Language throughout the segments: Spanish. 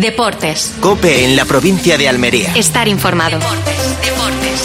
Deportes. COPE en la provincia de Almería. Estar informado. Deportes.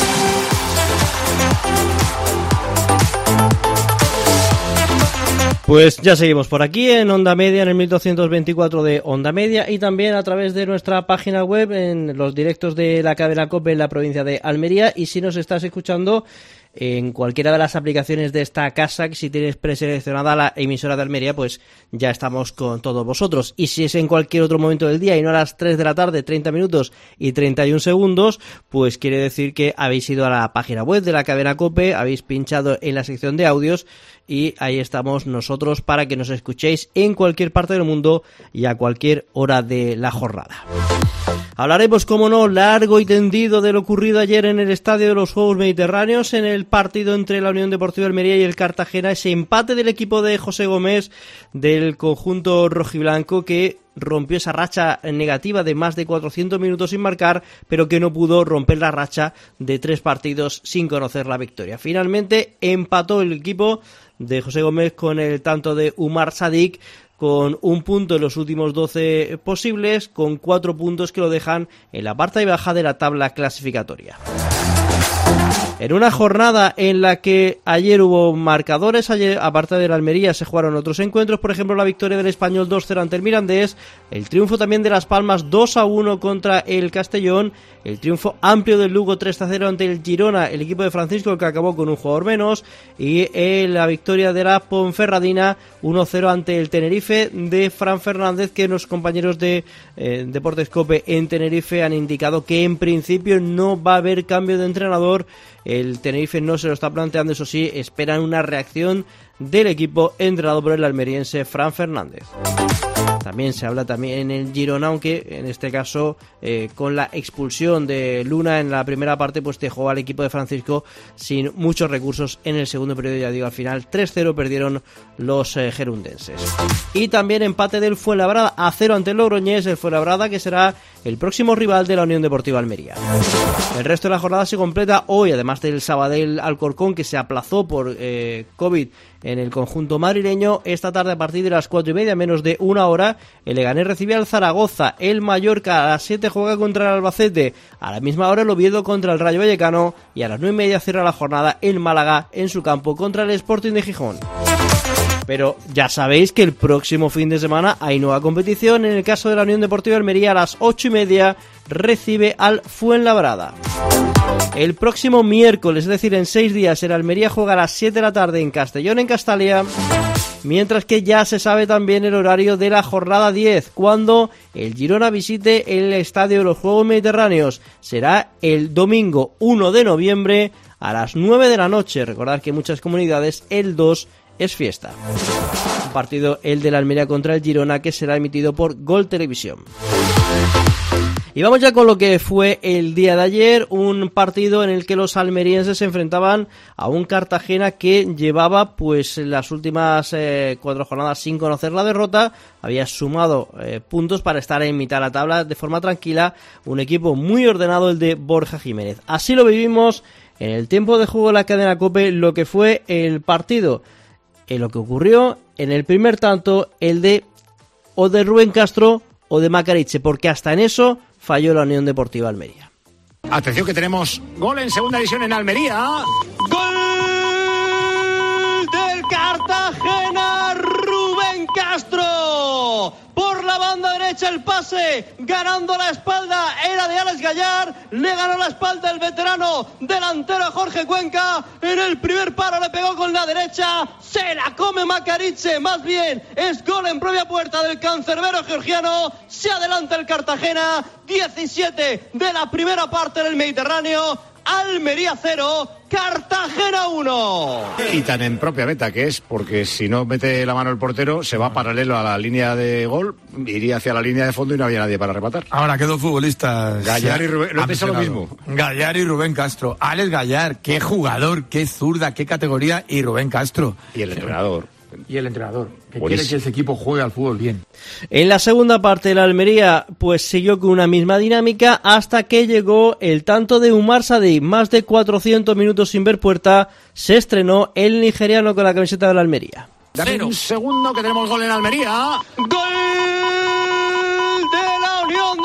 Pues ya seguimos por aquí en Onda Media, en el 1224 de Onda Media, y también a través de nuestra página web en los directos de la cadena COPE en la provincia de Almería. Y si nos estás escuchando en cualquiera de las aplicaciones de esta casa, que si tienes preseleccionada la emisora de Almería, pues ya estamos con todos vosotros. Y si es en cualquier otro momento del día y no a las 3 de la tarde, 30 minutos y 31 segundos, pues quiere decir que habéis ido a la página web de la cadena COPE, habéis pinchado en la sección de audios y ahí estamos nosotros para que nos escuchéis en cualquier parte del mundo y a cualquier hora de la jornada. Hablaremos, como no, largo y tendido de lo ocurrido ayer en el Estadio de los Juegos Mediterráneos, en el partido entre la Unión Deportiva Almería y el Cartagena, ese empate del equipo de José Gómez del conjunto rojiblanco, que rompió esa racha negativa de más de 400 minutos sin marcar, pero que no pudo romper la racha de 3 partidos sin conocer la victoria. Finalmente empató el equipo de José Gómez con el tanto de Umar Sadik, con un punto en los últimos 12 posibles, con 4 puntos que lo dejan en la parte baja de la tabla clasificatoria. En una jornada en la que ayer hubo marcadores, ayer aparte de la Almería se jugaron otros encuentros, por ejemplo la victoria del Español 2-0 ante el Mirandés, el triunfo también de Las Palmas 2-1 contra el Castellón, el triunfo amplio del Lugo 3-0 ante el Girona, el equipo de Francisco, que acabó con un jugador menos, y la victoria de la Ponferradina 1-0 ante el Tenerife de Fran Fernández, que los compañeros de Deportes COPE en Tenerife han indicado que en principio no va a haber cambio de entrenador. El Tenerife no se lo está planteando, eso sí, esperan una reacción del equipo entrenado por el almeriense Fran Fernández. También se habla también en el Girona, aunque en este caso con la expulsión de Luna en la primera parte, pues dejó al equipo de Francisco sin muchos recursos en el segundo periodo. Ya digo, al final 3-0 perdieron los gerundenses. Y también empate del Fuenlabrada a 0 ante el Logroñés, el Fuenlabrada que será el próximo rival de la Unión Deportiva Almería. El resto de la jornada se completa hoy, además del Sabadell Alcorcón, que se aplazó por COVID en el conjunto madrileño. Esta tarde, a partir de las 4:30, menos de una hora, el Leganés recibe al Zaragoza, el Mallorca a las 7 juega contra el Albacete, a la misma hora el Oviedo contra el Rayo Vallecano, y a las 9:30 cierra la jornada el Málaga en su campo contra el Sporting de Gijón. Pero ya sabéis que el próximo fin de semana hay nueva competición. En el caso de la Unión Deportiva Almería, a las 8:30 recibe al Fuenlabrada. El próximo miércoles, es decir, en 6 días, el Almería juega a las 7 de la tarde en Castellón, en Castalia. Mientras que ya se sabe también el horario de la jornada 10, cuando el Girona visite el Estadio de los Juegos Mediterráneos. Será el domingo 1 de noviembre a las 9 de la noche. Recordad que en muchas comunidades el 2 es fiesta. Un partido, el de la Almería contra el Girona, que será emitido por Gol Televisión. Y vamos ya con lo que fue el día de ayer, un partido en el que los almerienses se enfrentaban a un Cartagena que llevaba pues las últimas 4 jornadas sin conocer la derrota, había sumado puntos para estar en mitad de la tabla de forma tranquila, un equipo muy ordenado, el de Borja Jiménez. Así lo vivimos en el tiempo de juego de la cadena COPE, lo que fue el partido, en lo que ocurrió en el primer tanto, el de o de Rubén Castro o de Macariche, porque hasta en eso falló la Unión Deportiva Almería. Atención que tenemos gol en segunda división en Almería. ¡Gol del Cartagena! ¡Rubén Castro! Por la banda derecha el pase, ganando la espalda, era de Alex Gallar, le ganó la espalda el veterano delantero Jorge Cuenca, en el primer paro le pegó con la derecha, se la come Macariche, más bien es gol en propia puerta del cancerbero georgiano, se adelanta el Cartagena, 17 de la primera parte del Mediterráneo, Almería 0, Cartagena 1. Y tan en propia meta que es, porque si no mete la mano el portero, se va paralelo a la línea de gol, iría hacia la línea de fondo y no había nadie para rematar. Ahora quedó futbolistas. Gallar y Rubén, lo he pensado lo mismo. Gallar y Rubén Castro. Alex Gallar, qué jugador, qué zurda, qué categoría, y Rubén Castro. Y el entrenador. Que quiere que ese equipo juegue al fútbol bien. En la segunda parte, la Almería pues siguió con una misma dinámica hasta que llegó el tanto de Umar Sadik. Más de 400 minutos sin ver puerta, se estrenó el nigeriano con la camiseta de la Almería. Dame un segundo que tenemos gol en Almería. ¡Gol de la Unión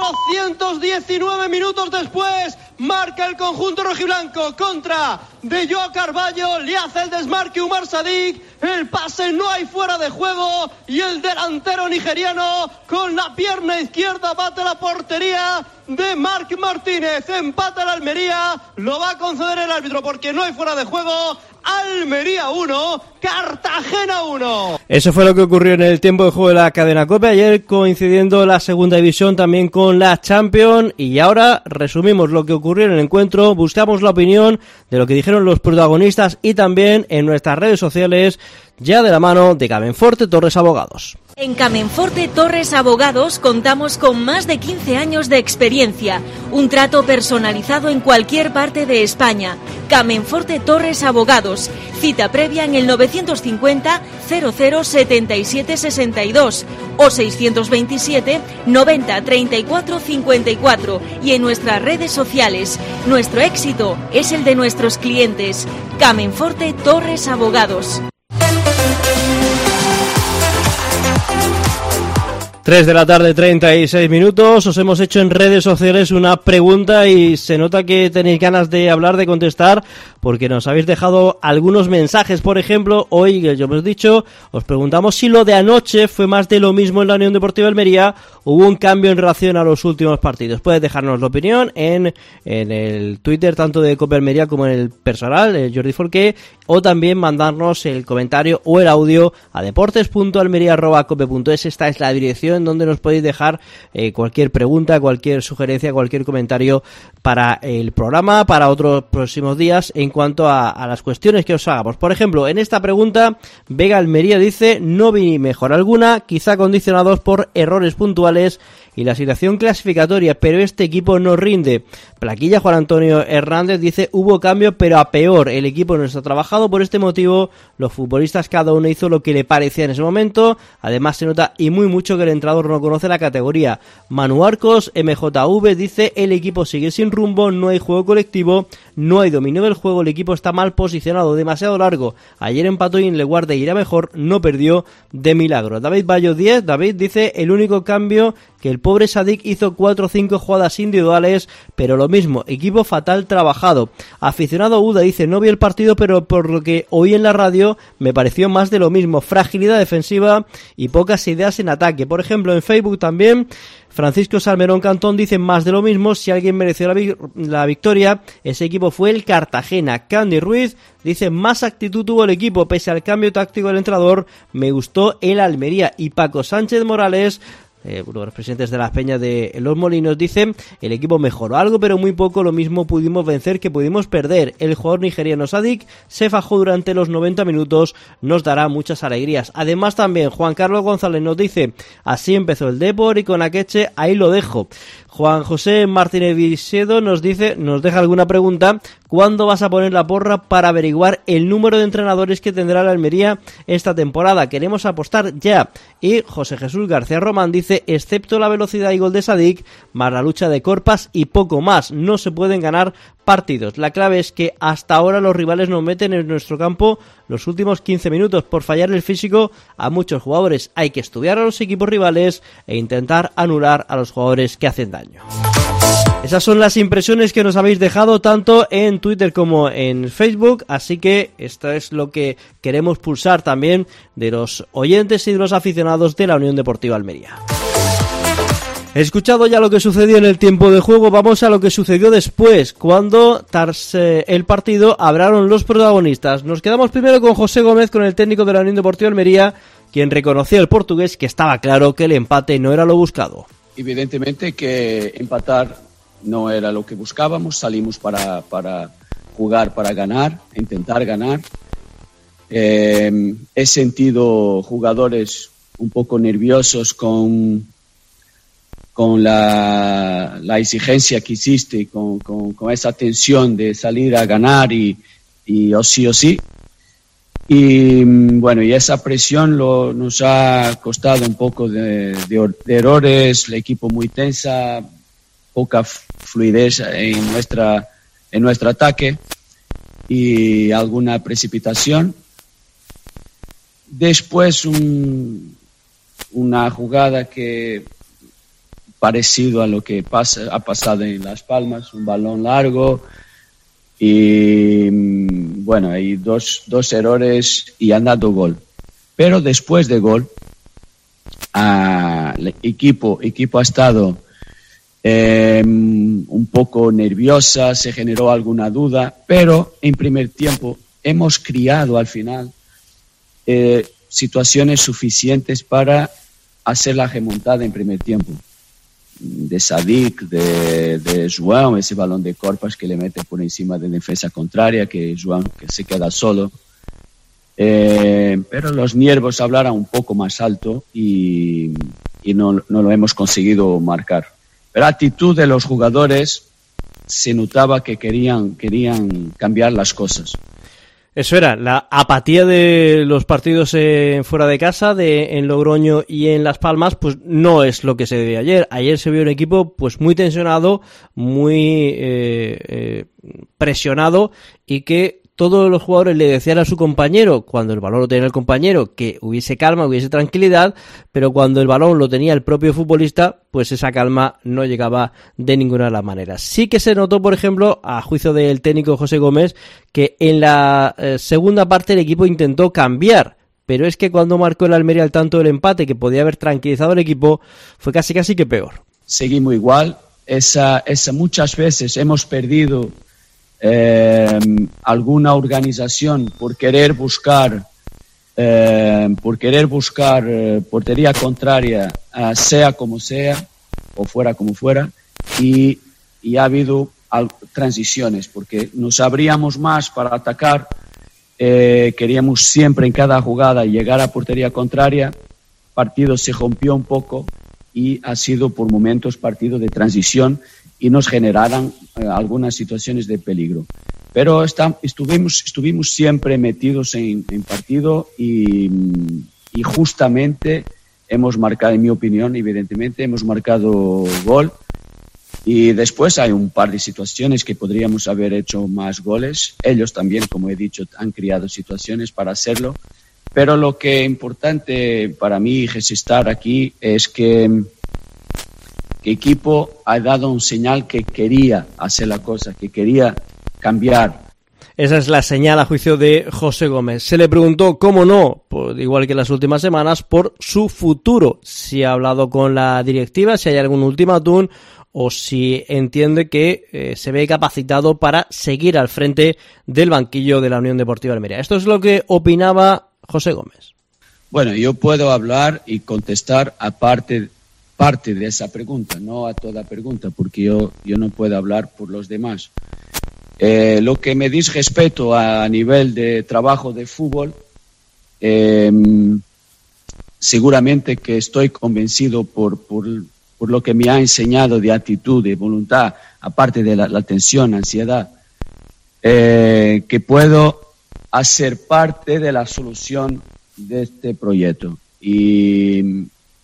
219 minutos después, marca el conjunto rojiblanco contra de Joao Carvalho, le hace el desmarque Umar Sadik, el pase no hay fuera de juego y el delantero nigeriano con la pierna izquierda bate la portería de Marc Martínez. Empata el Almería, lo va a conceder el árbitro porque no hay fuera de juego. Almería 1, Cartagena 1. Eso fue lo que ocurrió en el tiempo de juego de la cadena COPE ayer, coincidiendo la segunda división también con la Champions. Y ahora resumimos lo que ocurrió en el encuentro, buscamos la opinión de lo que dijeron los protagonistas y también en nuestras redes sociales, ya de la mano de Camenforte Torres Abogados. En Camenforte Torres Abogados contamos con más de 15 años de experiencia, un trato personalizado en cualquier parte de España. Camenforte Torres Abogados, cita previa en el 950 00 77 62 o 627 90 34 54 y en nuestras redes sociales. Nuestro éxito es el de nuestros clientes. Camenforte Torres Abogados. 3 de la tarde, 36 minutos. Os hemos hecho en redes sociales una pregunta y se nota que tenéis ganas de hablar, de contestar, porque nos habéis dejado algunos mensajes. Por ejemplo, hoy, que yo os he dicho, os preguntamos si lo de anoche fue más de lo mismo en la Unión Deportiva Almería, hubo un cambio en relación a los últimos partidos. Puedes dejarnos la opinión en el Twitter, tanto de Cope Almería como en el personal, el Jordi Forqué, o también mandarnos el comentario o el audio a deportes.almería@cope.es. Esta es la dirección en donde nos podéis dejar cualquier pregunta, cualquier sugerencia, cualquier comentario para el programa, para otros próximos días en cuanto a las cuestiones que os hagamos. Por ejemplo, en esta pregunta, Vega Almería dice: no vi mejora alguna, quizá condicionados por errores puntuales y la situación clasificatoria, pero este equipo no rinde. Plaquilla Juan Antonio Hernández dice: hubo cambio pero a peor, el equipo no está trabajado, por este motivo los futbolistas cada uno hizo lo que le parecía en ese momento, además se nota y muy mucho que el entrenador no conoce la categoría. Manu Arcos MJV dice: el equipo sigue sin rumbo, no hay juego colectivo, no hay dominio del juego, el equipo está mal posicionado, demasiado largo, ayer empató y en lugar de ir a mejor no perdió de milagro. David Bayo 10, David dice: el único cambio que el pobre Sadik hizo 4 o 5 jugadas individuales, pero lo mismo, equipo fatal trabajado. Aficionado Uda dice: no vi el partido, pero por lo que oí en la radio me pareció más de lo mismo, fragilidad defensiva y pocas ideas en ataque. Por ejemplo, en Facebook también Francisco Salmerón Cantón dice: más de lo mismo, si alguien mereció la victoria, ese equipo fue el Cartagena. Candy Ruiz dice: más actitud tuvo el equipo, pese al cambio táctico del entrenador, me gustó el Almería. Y Paco Sánchez Morales, uno de los presidentes de las Peñas de Los Molinos, dice: el equipo mejoró algo pero muy poco, lo mismo pudimos vencer que pudimos perder, el jugador nigeriano Sadik se fajó durante los 90 minutos, nos dará muchas alegrías. Además también Juan Carlos González nos dice: así empezó el Depor y con Akeche ahí lo dejo. Juan José Martínez Vicedo nos deja alguna pregunta: ¿cuándo vas a poner la porra para averiguar el número de entrenadores que tendrá la Almería esta temporada? Queremos apostar ya. Y José Jesús García Román dice: excepto la velocidad y gol de Sadik, más la lucha de Corpas y poco más, no se pueden ganar partidos. La clave es que hasta ahora los rivales nos meten en nuestro campo los últimos 15 minutos por fallar el físico a muchos jugadores. Hay que estudiar a los equipos rivales e intentar anular a los jugadores que hacen daño. Esas son las impresiones que nos habéis dejado tanto en Twitter como en Facebook, así que esto es lo que queremos pulsar también de los oyentes y de los aficionados de la Unión Deportiva Almería. Escuchado ya lo que sucedió en el tiempo de juego, vamos a lo que sucedió después, cuando tras el partido hablaron los protagonistas. Nos quedamos primero con José Gómez, con el técnico de la Unión Deportiva Almería, quien reconoció al portugués que estaba claro que el empate no era lo buscado. Evidentemente que empatar no era lo que buscábamos, salimos para jugar, para ganar, intentar ganar. He sentido jugadores un poco nerviosos con la exigencia que hiciste, con esa tensión de salir a ganar y o sí. Y bueno, y esa presión nos ha costado un poco de errores, el equipo muy tensa, poca fluidez en nuestro ataque y alguna precipitación. Después una jugada que parecido a lo que ha pasado en Las Palmas, un balón largo y bueno, hay dos errores y han dado gol. Pero después de gol, el equipo ha estado un poco nerviosa, se generó alguna duda, pero en primer tiempo hemos creado al final situaciones suficientes para hacer la remontada en primer tiempo. De Sadik, de João, ese balón de Corpas que le mete por encima de defensa contraria, que João que se queda solo. Pero los nervios hablaron un poco más alto y no lo hemos conseguido marcar. Pero la actitud de los jugadores se notaba que querían cambiar las cosas. Eso era, la apatía de los partidos fuera de casa, en Logroño y en Las Palmas, pues no es lo que se veía ayer. Ayer se vio un equipo pues muy tensionado, muy presionado y que todos los jugadores le decían a su compañero, cuando el balón lo tenía el compañero, que hubiese calma, hubiese tranquilidad, pero cuando el balón lo tenía el propio futbolista, pues esa calma no llegaba de ninguna de las maneras. Sí que se notó, por ejemplo, a juicio del técnico José Gómez, que en la segunda parte el equipo intentó cambiar, pero es que cuando marcó el Almería el tanto del empate, que podía haber tranquilizado al equipo, fue casi que peor. Seguimos igual, muchas veces hemos perdido alguna organización por querer buscar portería contraria, sea como sea o fuera como fuera, y ha habido transiciones porque nos abríamos más para atacar, queríamos siempre en cada jugada llegar a portería contraria, el partido se rompió un poco y ha sido por momentos partido de transición y nos generaran algunas situaciones de peligro. Pero estuvimos siempre metidos en partido y justamente hemos marcado, en mi opinión, evidentemente, hemos marcado gol. Y después hay un par de situaciones que podríamos haber hecho más goles. Ellos también, como he dicho, han creado situaciones para hacerlo. Pero lo que es importante para mí registrar aquí es que el equipo ha dado un señal que quería hacer la cosa, que quería cambiar. Esa es la señal a juicio de José Gómez. Se le preguntó, cómo no, igual que en las últimas semanas, por su futuro. Si ha hablado con la directiva, si hay algún ultimátum o si entiende que se ve capacitado para seguir al frente del banquillo de la Unión Deportiva Almería. Esto es lo que opinaba José Gómez. Bueno, yo puedo hablar y contestar a parte de esa pregunta, no a toda pregunta, porque yo no puedo hablar por los demás. Lo que me dice respecto a nivel de trabajo de fútbol, seguramente que estoy convencido por lo que me ha enseñado de actitud, de voluntad, aparte de la tensión, ansiedad, que puedo hacer parte de la solución de este proyecto. Y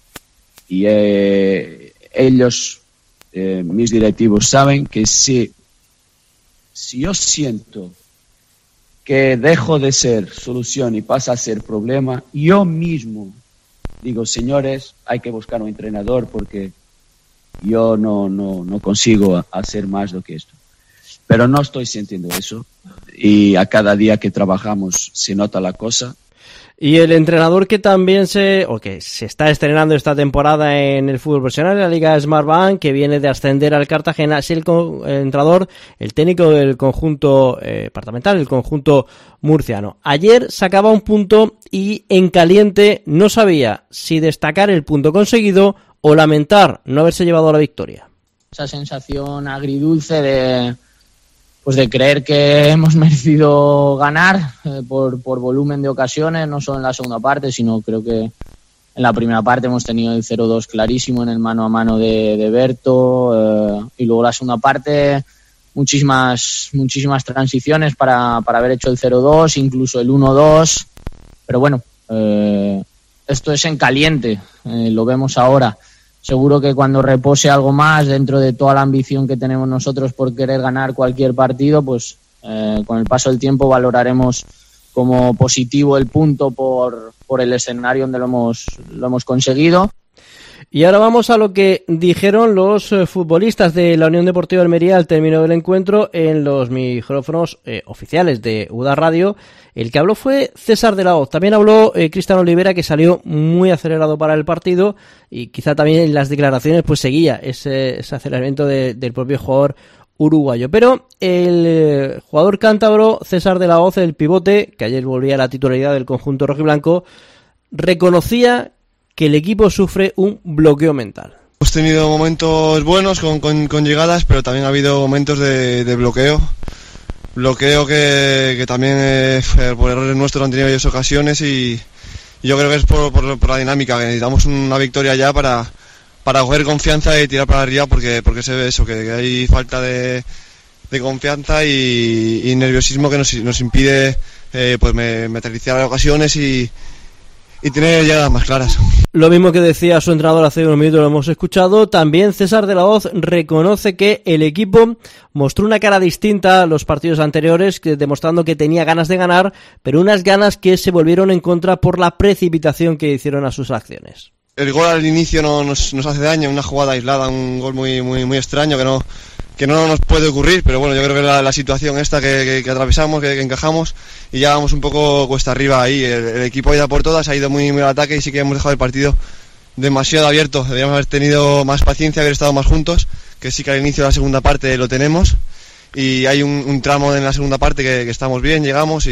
ellos, mis directivos, saben que si yo siento que dejo de ser solución y pasa a ser problema, yo mismo digo, señores, hay que buscar un entrenador porque yo no consigo hacer más do que esto. Pero no estoy sintiendo eso y a cada día que trabajamos se nota la cosa. Y el entrenador que también se está estrenando esta temporada en el fútbol profesional, en la Liga Smartbank, que viene de ascender al Cartagena, es el entrenador, el técnico del conjunto departamental, el conjunto murciano. Ayer sacaba un punto y en caliente no sabía si destacar el punto conseguido o lamentar no haberse llevado la victoria. Esa sensación agridulce de creer que hemos merecido ganar por volumen de ocasiones, no solo en la segunda parte, sino creo que en la primera parte hemos tenido el 0-2 clarísimo en el mano a mano de Berto, y luego la segunda parte muchísimas transiciones para haber hecho el 0-2, incluso el 1-2, pero bueno, esto es en caliente, lo vemos ahora. Seguro que cuando repose algo más dentro de toda la ambición que tenemos nosotros por querer ganar cualquier partido, pues con el paso del tiempo valoraremos como positivo el punto por el escenario donde lo hemos conseguido. Y ahora vamos a lo que dijeron los futbolistas de la Unión Deportiva Almería al término del encuentro en los micrófonos oficiales de UDA Radio. El que habló fue César de la Hoz. También habló Cristian Olivera, que salió muy acelerado para el partido, y quizá también en las declaraciones pues seguía ese aceleramiento del propio jugador uruguayo. Pero el jugador cántabro César de la Hoz, el pivote, que ayer volvía a la titularidad del conjunto rojiblanco, reconocía que el equipo sufre un bloqueo mental. Hemos tenido momentos buenos con llegadas, pero también ha habido momentos de bloqueo. Bloqueo que también por errores nuestros han tenido varias ocasiones, y yo creo que es por la dinámica, que necesitamos una victoria ya para coger confianza y tirar para arriba, porque se ve eso, que hay falta de confianza y nerviosismo que nos impide pues materializar ocasiones y tener llegadas más claras. Lo mismo que decía su entrenador hace unos minutos, lo hemos escuchado. También César de la Hoz reconoce que el equipo mostró una cara distinta a los partidos anteriores, demostrando que tenía ganas de ganar, pero unas ganas que se volvieron en contra por la precipitación que hicieron a sus acciones. El gol al inicio nos hace daño, una jugada aislada, un gol muy extraño que no nos puede ocurrir, pero bueno, yo creo que la situación esta que atravesamos, que encajamos, y ya vamos un poco cuesta arriba ahí. El equipo ha ido por todas, ha ido muy al ataque, y sí que hemos dejado el partido demasiado abierto. Deberíamos haber tenido más paciencia, haber estado más juntos, que sí que al inicio de la segunda parte lo tenemos, y hay un tramo en la segunda parte que estamos bien, llegamos,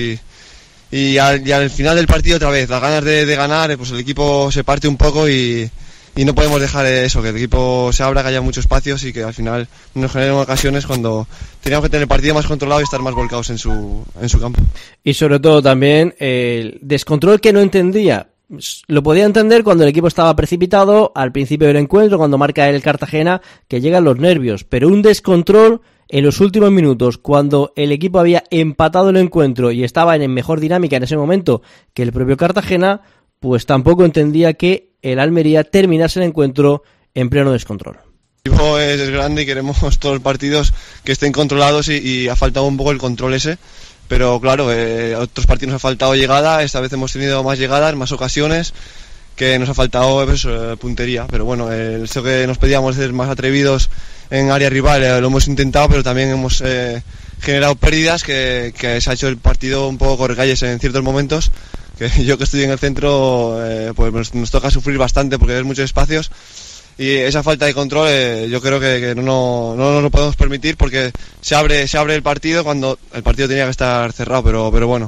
y al final del partido otra vez, las ganas de ganar, pues el equipo se parte un poco y no podemos dejar eso, que el equipo se abra, que haya muchos espacios y que al final nos generen ocasiones cuando teníamos que tener el partido más controlado y estar más volcados en su campo. Y sobre todo también el descontrol que no entendía. Lo podía entender cuando el equipo estaba precipitado al principio del encuentro, cuando marca el Cartagena, que llegan los nervios, pero un descontrol en los últimos minutos, cuando el equipo había empatado el encuentro y estaba en mejor dinámica en ese momento que el propio Cartagena, pues tampoco entendía que el Almería terminase el encuentro en pleno descontrol. El equipo es grande y queremos todos los partidos que estén controlados, y ha faltado un poco el control ese, pero claro, otros partidos nos ha faltado llegada, esta vez hemos tenido más llegadas, más ocasiones, que nos ha faltado puntería, pero bueno, eso que nos pedíamos ser más atrevidos en área rival, lo hemos intentado, pero también hemos generado pérdidas que se ha hecho el partido un poco correcalles en ciertos momentos, que yo que estoy en el centro pues nos toca sufrir bastante porque hay muchos espacios, y esa falta de control yo creo que no nos lo podemos permitir, porque se abre el partido cuando el partido tenía que estar cerrado, pero bueno,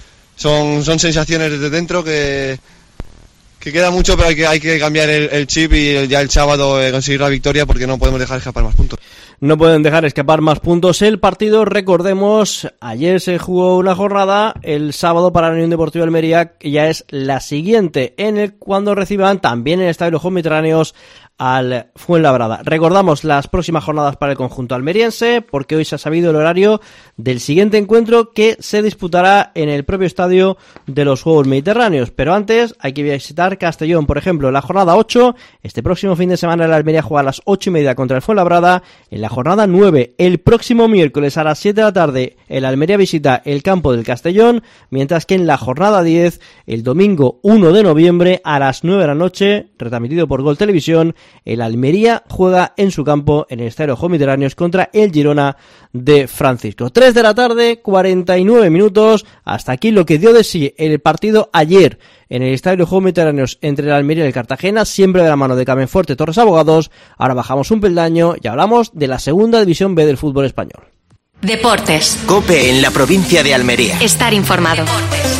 son sensaciones desde dentro que queda mucho, pero hay que cambiar el chip y ya el sábado conseguir la victoria, porque no podemos dejar escapar más puntos. No pueden dejar escapar más puntos. El partido, recordemos, ayer se jugó una jornada, el sábado para la Unión Deportiva Almería, que ya es la siguiente, cuando reciban también en el Estadio Los Mediterráneos al Fuenlabrada. Recordamos las próximas jornadas para el conjunto almeriense, porque hoy se ha sabido el horario del siguiente encuentro, que se disputará en el propio estadio de los Juegos Mediterráneos. Pero antes hay que visitar Castellón, por ejemplo, en la jornada 8, este próximo fin de semana el Almería juega a las 8:30 contra el Fuenlabrada. En la jornada 9, el próximo miércoles a las 7 de la tarde, el Almería visita el campo del Castellón, mientras que en la jornada 10, el domingo 1 de noviembre a las 9 de la noche, retransmitido por Gol Televisión, el Almería juega en su campo en el Estadio Juegos Mediterráneos contra el Girona de Francisco. 3 de la tarde, 49 minutos. Hasta aquí lo que dio de sí el partido ayer en el Estadio Juegos Mediterráneos entre el Almería y el Cartagena, siempre de la mano de Carmenforte Torres Abogados. Ahora bajamos un peldaño y hablamos de la segunda división B del fútbol español. Deportes. COPE en la provincia de Almería. Estar informado. Deportes.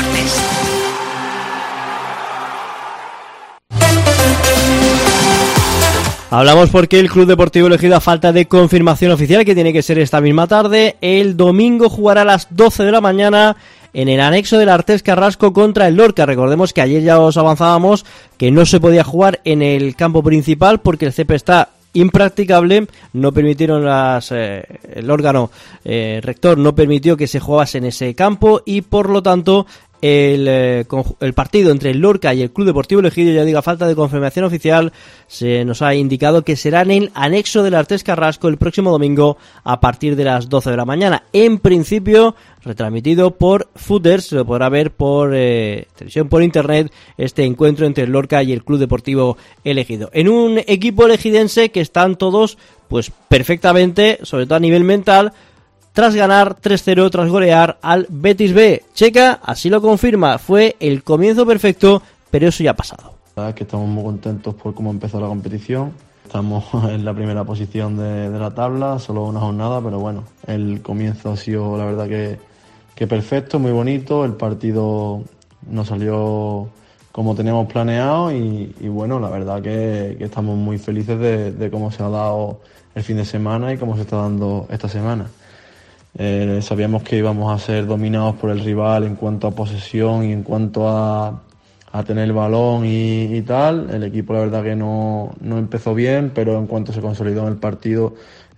Hablamos porque el Club Deportivo Elegido, a falta de confirmación oficial, que tiene que ser esta misma tarde, el domingo jugará a las 12 de la mañana en el anexo del Artés Carrasco contra el Lorca. Recordemos que ayer ya os avanzábamos que no se podía jugar en el campo principal porque el césped está impracticable, no permitieron el órgano rector no permitió que se jugase en ese campo, y por lo tanto el partido entre el Lorca y el Club Deportivo El Ejido. Ya digo, a falta de confirmación oficial, se nos ha indicado que será en el anexo del Artés Carrasco el próximo domingo a partir de las 12 de la mañana. En principio, retransmitido por Footers, se lo podrá ver por televisión, por internet, este encuentro entre el Lorca y el Club Deportivo El Ejido. En un equipo elegidense que están todos pues perfectamente, sobre todo a nivel mental, tras ganar 3-0, tras golear al Betis B. Checa así lo confirma, fue el comienzo perfecto, pero eso ya ha pasado. La verdad es que estamos muy contentos por cómo empezó la competición. Estamos en la primera posición de la tabla, solo una jornada, pero bueno, el comienzo ha sido la verdad que perfecto, muy bonito. El partido nos salió como teníamos planeado y bueno, la verdad que estamos muy felices de cómo se ha dado el fin de semana y cómo se está dando esta semana. Sabíamos que íbamos a ser dominados por el rival en cuanto a posesión y en cuanto a tener el balón y tal. El equipo la verdad que no empezó bien, pero en cuanto se consolidó en el partido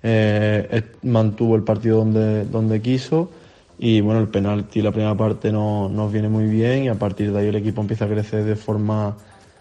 mantuvo el partido donde quiso. Y bueno, el penalti la primera parte nos viene muy bien y a partir de ahí el equipo empieza a crecer de forma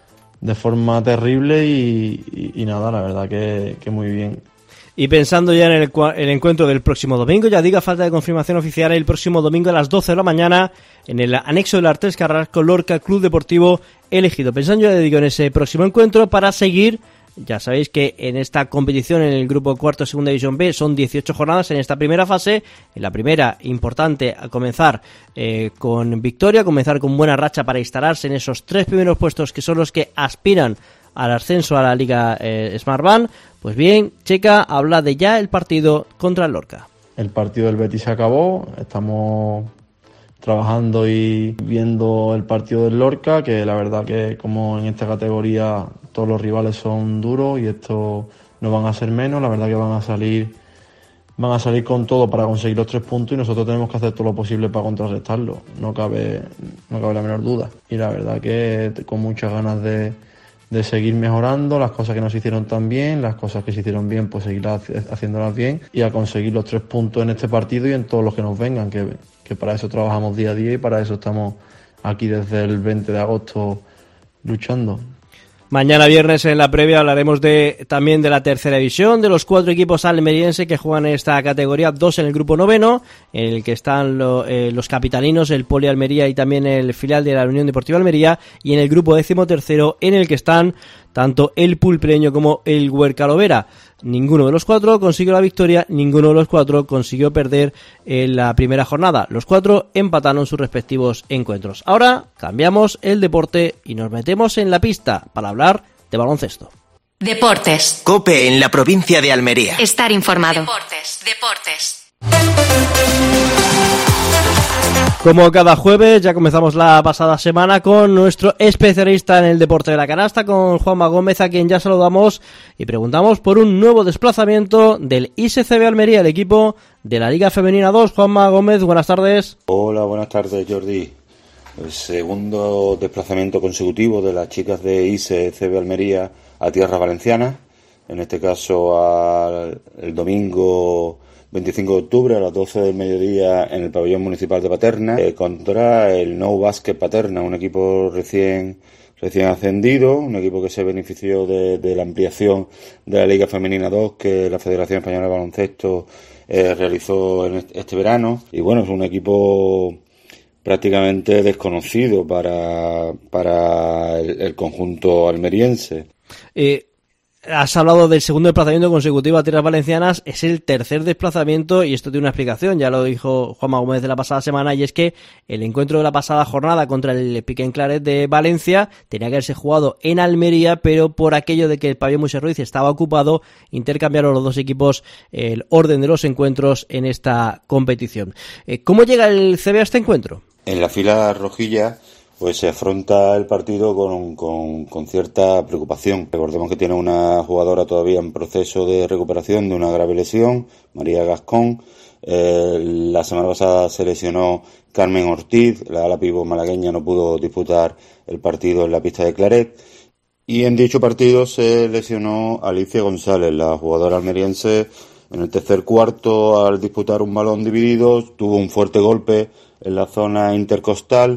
terrible y nada, la verdad que muy bien. Y pensando ya en el encuentro del próximo domingo, ya digo, a falta de confirmación oficial, el próximo domingo a las 12 de la mañana en el anexo del Artés Carrasco Lorca Club Deportivo El Ejido. Pensando ya, digo, en ese próximo encuentro para seguir. Ya sabéis que en esta competición, en el grupo cuarto de Segunda División B, son 18 jornadas en esta primera fase. En la primera, importante a comenzar con victoria, comenzar con buena racha para instalarse en esos 3 primeros puestos que son los que aspiran al ascenso a la Liga Smartbank. Pues bien, Checa habla de ya el partido contra el Lorca. El partido del Betis se acabó, estamos trabajando y viendo el partido del Lorca, que la verdad que como en esta categoría todos los rivales son duros y estos no van a ser menos, la verdad que van a salir con todo para conseguir los 3 puntos y nosotros tenemos que hacer todo lo posible para contrarrestarlo, no cabe la menor duda. Y la verdad que con muchas ganas de seguir mejorando las cosas que no se hicieron tan bien, las cosas que se hicieron bien, pues seguir haciéndolas bien y a conseguir los 3 puntos en este partido y en todos los que nos vengan, que para eso trabajamos día a día y para eso estamos aquí desde el 20 de agosto luchando. Mañana viernes en la previa hablaremos también de la tercera división, de los 4 equipos almerienses que juegan en esta categoría, 2 en el grupo noveno, en el que están los capitalinos, el Poli Almería y también el filial de la Unión Deportiva Almería, y en el grupo 13º en el que están tanto el Pulpreño como el Huercalovera. Ninguno de los 4 consiguió la victoria, ninguno de los 4 consiguió perder en la primera jornada. Los 4 empataron sus respectivos encuentros. Ahora cambiamos el deporte y nos metemos en la pista para hablar de baloncesto. Deportes. COPE en la provincia de Almería. Estar informado. Deportes. Como cada jueves, ya comenzamos la pasada semana con nuestro especialista en el deporte de la canasta, con Juanma Gómez, a quien ya saludamos y preguntamos por un nuevo desplazamiento del ISCB Almería, el equipo de la Liga Femenina 2. Juanma Gómez, buenas tardes. Hola, buenas tardes, Jordi. El segundo desplazamiento consecutivo de las chicas de ISCB Almería a tierras valencianas, en este caso el domingo 25 de octubre a las 12 del mediodía en el pabellón municipal de Paterna, contra el Nou Basket Paterna, un equipo recién ascendido, un equipo que se benefició de la ampliación de la Liga Femenina 2 que la Federación Española de Baloncesto realizó en este verano. Y bueno, es un equipo prácticamente desconocido para el conjunto almeriense. Has hablado del segundo desplazamiento consecutivo a tierras valencianas, es el tercer desplazamiento y esto tiene una explicación, ya lo dijo Juanma Gómez de la pasada semana, y es que el encuentro de la pasada jornada contra el Piquen Claret de Valencia tenía que haberse jugado en Almería, pero por aquello de que el pabellón Moisés Ruiz estaba ocupado, intercambiaron los dos equipos el orden de los encuentros en esta competición. ¿Cómo llega el CB a este encuentro? En la fila rojilla pues se afronta el partido con cierta preocupación. Recordemos que tiene una jugadora todavía en proceso de recuperación de una grave lesión, María Gascón. La semana pasada se lesionó Carmen Ortiz, la ala pívot malagueña no pudo disputar el partido en la pista de Claret. Y en dicho partido se lesionó Alicia González, la jugadora almeriense. En el tercer cuarto, al disputar un balón dividido, tuvo un fuerte golpe en la zona intercostal.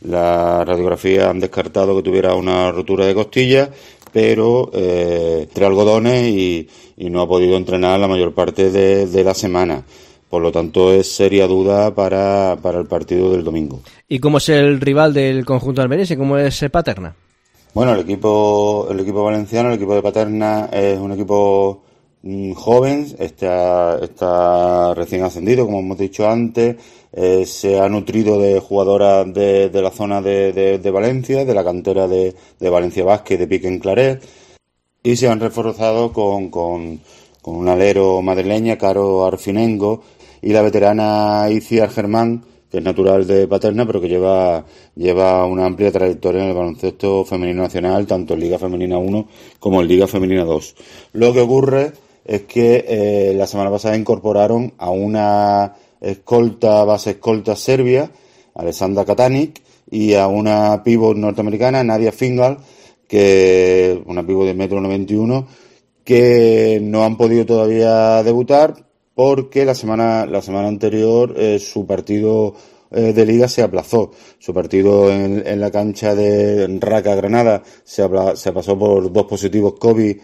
La radiografía han descartado que tuviera una rotura de costilla, pero entre algodones y no ha podido entrenar la mayor parte de la semana. Por lo tanto, es seria duda para el partido del domingo. ¿Y cómo es el rival del conjunto almeriense? ¿Cómo es Paterna? Bueno, el equipo valenciano, el equipo de Paterna, es un equipo joven, está recién ascendido, como hemos dicho antes. Se ha nutrido de jugadoras de la zona de Valencia, de la cantera de Valencia Basket, de Pique en Claret, y se han reforzado con un alero madrileña, Caro Arfinengo, y la veterana Iciar Germán, que es natural de Paterna, pero que lleva una amplia trayectoria en el baloncesto femenino nacional, tanto en Liga Femenina 1 como en Liga Femenina 2. Lo que ocurre es que la semana pasada incorporaron a una base escolta serbia, Alessandra Katanic, y a una pívot norteamericana, Nadia Fingal, que una pívot de 1,91 m, que no han podido todavía debutar porque la semana anterior su partido de liga se aplazó. Su partido en la cancha de Raca Granada se pasó por 2 positivos COVID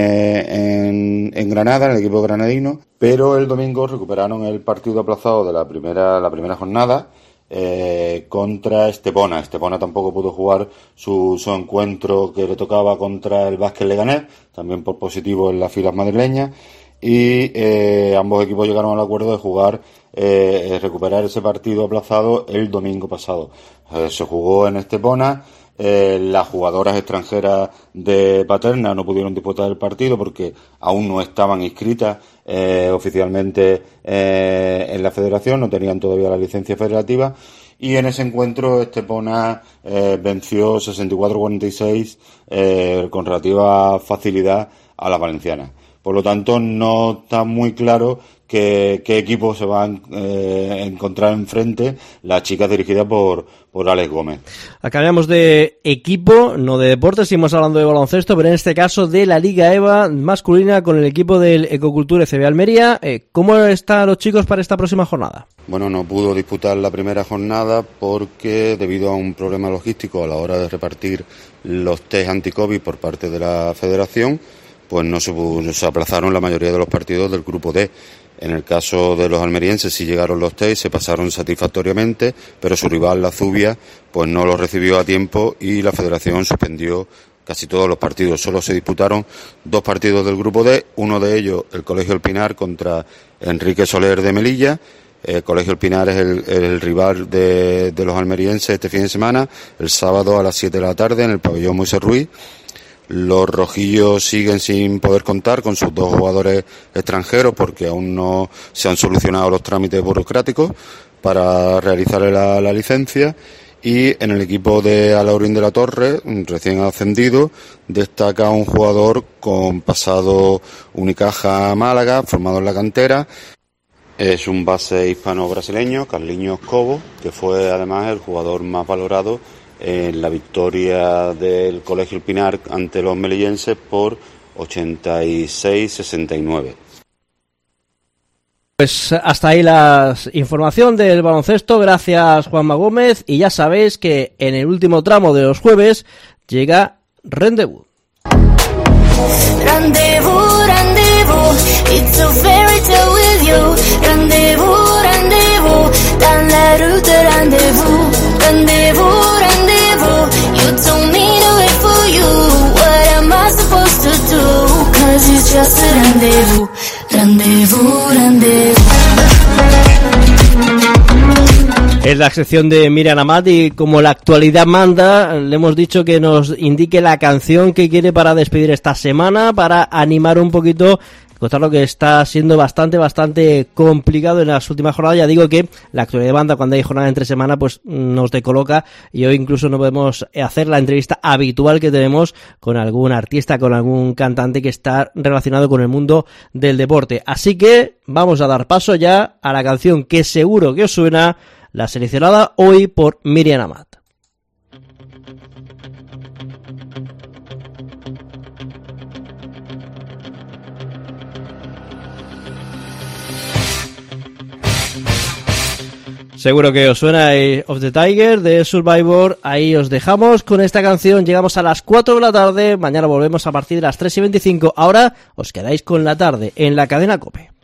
en Granada, en el equipo granadino, pero el domingo recuperaron el partido aplazado de la primera jornada contra Estepona. Estepona tampoco pudo jugar su encuentro que le tocaba contra el Básquet Leganés, también por positivo en las filas madrileñas, y ambos equipos llegaron al acuerdo de jugar recuperar ese partido aplazado el domingo pasado. Se jugó en Estepona. Las jugadoras extranjeras de Paterna no pudieron disputar el partido porque aún no estaban inscritas oficialmente en la federación, no tenían todavía la licencia federativa, y en ese encuentro Estepona venció 64-46 con relativa facilidad a las valencianas. Por lo tanto, no está muy claro qué equipo se van a encontrar enfrente las chicas dirigidas por Alex Gómez. Acabamos de equipo, no de deportes, seguimos hablando de baloncesto, pero en este caso de la Liga EVA masculina con el equipo del Ecocultura ECB Almería. ¿Cómo están los chicos para esta próxima jornada? Bueno, no pudo disputar la primera jornada porque debido a un problema logístico a la hora de repartir los test anti-COVID por parte de la federación, pues se aplazaron la mayoría de los partidos del grupo D. En el caso de los almerienses sí llegaron los test, se pasaron satisfactoriamente, pero su rival, la Zubia, pues no lo recibió a tiempo y la federación suspendió casi todos los partidos. Solo se disputaron 2 partidos del grupo D, uno de ellos el Colegio El Pinar contra Enrique Soler de Melilla. El Colegio El Pinar es el rival de los almerienses este fin de semana, el sábado a las 7 de la tarde en el pabellón Moisés Ruiz. Los rojillos siguen sin poder contar con sus 2 jugadores extranjeros porque aún no se han solucionado los trámites burocráticos para realizar la licencia. Y en el equipo de Alaurín de la Torre, recién ascendido, destaca un jugador con pasado Unicaja Málaga, formado en la cantera. Es un base hispano-brasileño, Carliños Cobo, que fue además el jugador más valorado en la victoria del Colegio El Pinar ante los melillenses por 86-69. Pues hasta ahí la información del baloncesto. Gracias, Juanma Gómez. Y ya sabéis que en el último tramo de los jueves llega Rendezvous. Rendezvous, rendezvous, it's a fairy tale with you. Rendezvous, rendezvous, dans la rue de rendezvous. Rendezvous, rendezvous, you told me to wait for you. What am I supposed to do? 'Cause it's just a rendezvous. Rendezvous, rendezvous. Es la sección de Miriam Amat y como la actualidad manda, le hemos dicho que nos indique la canción que quiere para despedir esta semana, para animar un poquito, contar lo que está siendo bastante complicado en las últimas jornadas. Ya digo que la actualidad manda cuando hay jornada entre semana, pues nos decoloca y hoy incluso no podemos hacer la entrevista habitual que tenemos con algún artista, con algún cantante que está relacionado con el mundo del deporte. Así que vamos a dar paso ya a la canción que seguro que os suena, la seleccionada hoy por Miriam Amat. Seguro que os suena Eye of the Tiger de Survivor. Ahí os dejamos con esta canción. Llegamos a las 4 de la tarde. Mañana volvemos a partir de las 3:25. Ahora os quedáis con la tarde en la cadena COPE.